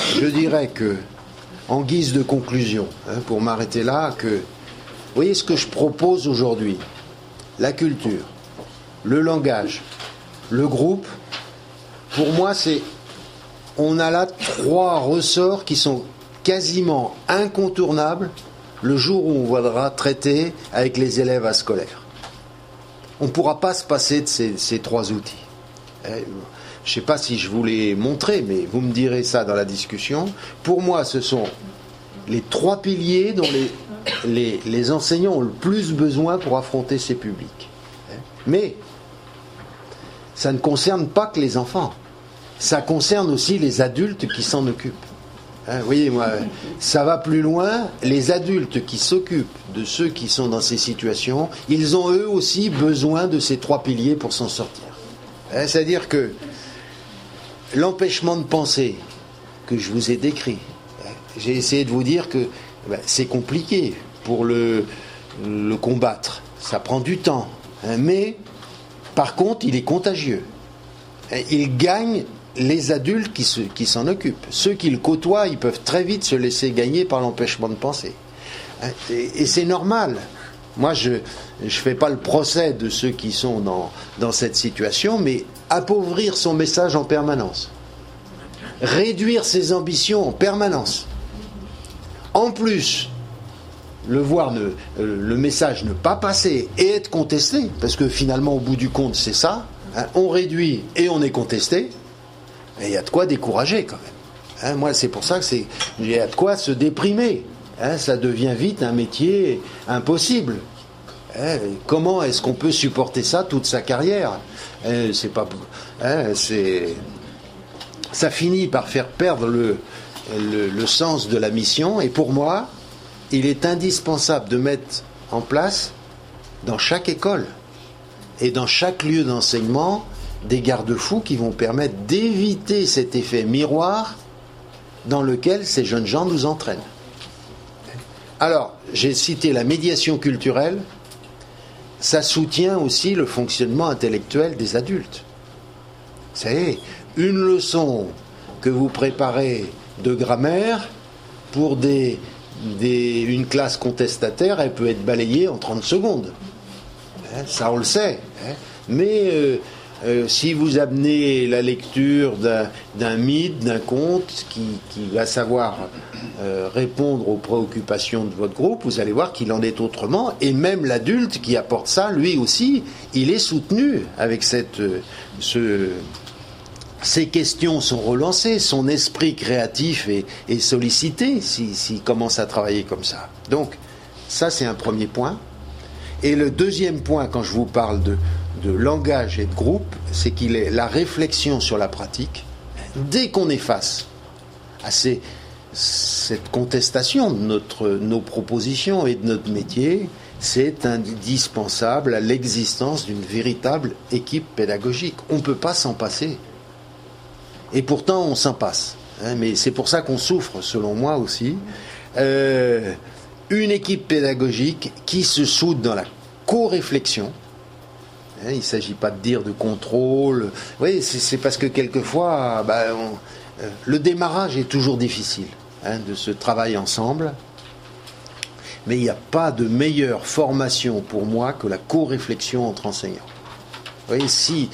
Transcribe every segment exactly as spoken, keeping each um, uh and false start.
je dirais que, en guise de conclusion, hein, pour m'arrêter là, que, vous voyez ce que je propose aujourd'hui, la culture, le langage, le groupe, pour moi, c'est, on a là trois ressorts qui sont quasiment incontournables le jour où on voudra traiter avec les élèves à scolaire. On ne pourra pas se passer de ces, ces trois outils. Je ne sais pas si je vous les montrer, mais vous me direz ça dans la discussion. Pour moi, ce sont les trois piliers dont les, les, les enseignants ont le plus besoin pour affronter ces publics. Mais ça ne concerne pas que les enfants. Ça concerne aussi les adultes qui s'en occupent. Hein, vous voyez, moi, ça va plus loin. Les adultes qui s'occupent de ceux qui sont dans ces situations, ils ont eux aussi besoin de ces trois piliers pour s'en sortir. Hein, c'est-à-dire que l'empêchement de penser que je vous ai décrit, hein, j'ai essayé de vous dire que ben, c'est compliqué pour le, le combattre. Ça prend du temps. Hein, mais, par contre, il est contagieux. Hein, il gagne les adultes qui, se, qui s'en occupent. Ceux qui le côtoient, ils peuvent très vite se laisser gagner par l'empêchement de penser. Et, et c'est normal. Moi, je ne fais pas le procès de ceux qui sont dans, dans cette situation, mais appauvrir son message en permanence. Réduire ses ambitions en permanence. En plus, le voir, ne, le message ne pas passer et être contesté, parce que finalement, au bout du compte, c'est ça. Hein, on réduit et on est contesté. Et il y a de quoi décourager quand même. Hein, moi, c'est pour ça que c'est, il y a de quoi se déprimer. Hein, ça devient vite un métier impossible. Hein, comment est-ce qu'on peut supporter ça toute sa carrière ? hein, C'est pas, hein, c'est, ça finit par faire perdre le, le, le sens de la mission. Et pour moi, il est indispensable de mettre en place dans chaque école et dans chaque lieu d'enseignement des garde-fous qui vont permettre d'éviter cet effet miroir dans lequel ces jeunes gens nous entraînent. Alors, j'ai cité la médiation culturelle, ça soutient aussi le fonctionnement intellectuel des adultes. Vous savez, une leçon que vous préparez de grammaire pour des, des, une classe contestataire, elle peut être balayée en trente secondes. Ça, on le sait. Mais... Euh, Euh, si vous amenez la lecture d'un, d'un mythe, d'un conte qui, qui va savoir euh, répondre aux préoccupations de votre groupe, vous allez voir qu'il en est autrement. Et même l'adulte qui apporte ça, lui aussi, il est soutenu avec cette, ce, ses questions sont relancées, son esprit créatif est, est sollicité s'il si, si commence à travailler comme ça. Donc, ça c'est un premier point. Et le deuxième point, quand je vous parle de de langage et de groupe, c'est qu'il est la réflexion sur la pratique. Dès qu'on est face à ces, cette contestation de notre, nos propositions et de notre métier, c'est indispensable à l'existence d'une véritable équipe pédagogique. On ne peut pas s'en passer. Et pourtant, on s'en passe. Hein, mais c'est pour ça qu'on souffre, selon moi aussi. Euh, une équipe pédagogique qui se soude dans la co-réflexion. Il ne s'agit pas de dire de contrôle. Oui, c'est, c'est parce que quelquefois, bah, on, euh, le démarrage est toujours difficile, hein, de ce travail ensemble. Mais il n'y a pas de meilleure formation pour moi que la co-réflexion entre enseignants. Vous voyez, si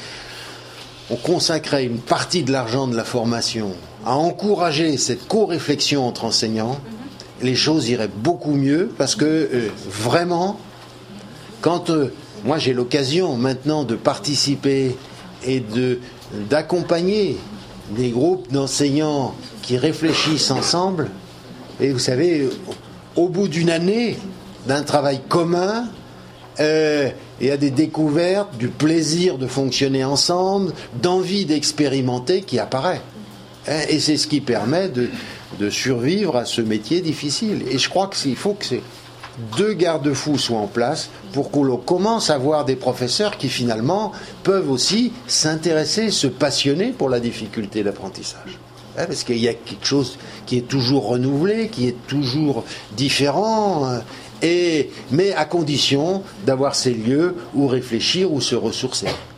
on consacrait une partie de l'argent de la formation à encourager cette co-réflexion entre enseignants, les choses iraient beaucoup mieux parce que euh, vraiment, quand... Euh, moi, j'ai l'occasion maintenant de participer et de, d'accompagner des groupes d'enseignants qui réfléchissent ensemble. Et vous savez, au bout d'une année d'un travail commun, euh, il y a des découvertes, du plaisir de fonctionner ensemble, d'envie d'expérimenter qui apparaît. Et c'est ce qui permet de, de survivre à ce métier difficile. Et je crois qu'il faut que c'est deux garde-fous soient en place pour qu'on commence à voir des professeurs qui finalement peuvent aussi s'intéresser, se passionner pour la difficulté d'apprentissage. Hein, parce qu'il y a quelque chose qui est toujours renouvelé, qui est toujours différent, et, mais à condition d'avoir ces lieux où réfléchir, où se ressourcer.